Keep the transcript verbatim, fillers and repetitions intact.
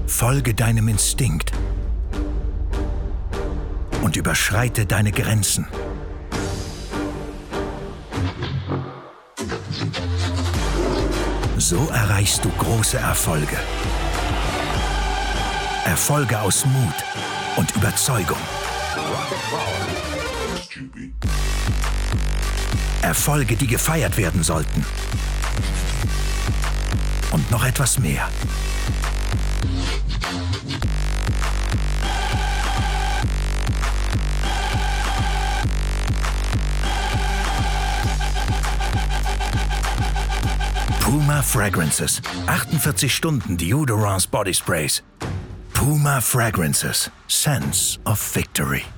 Folge deinem Instinkt und überschreite deine Grenzen. So erreichst du große Erfolge. Erfolge aus Mut und Überzeugung. Erfolge, die gefeiert werden sollten. Und noch etwas mehr. Puma Fragrances. achtundvierzig Stunden Deodorants Body Sprays. Puma Fragrances. Sense of Victory.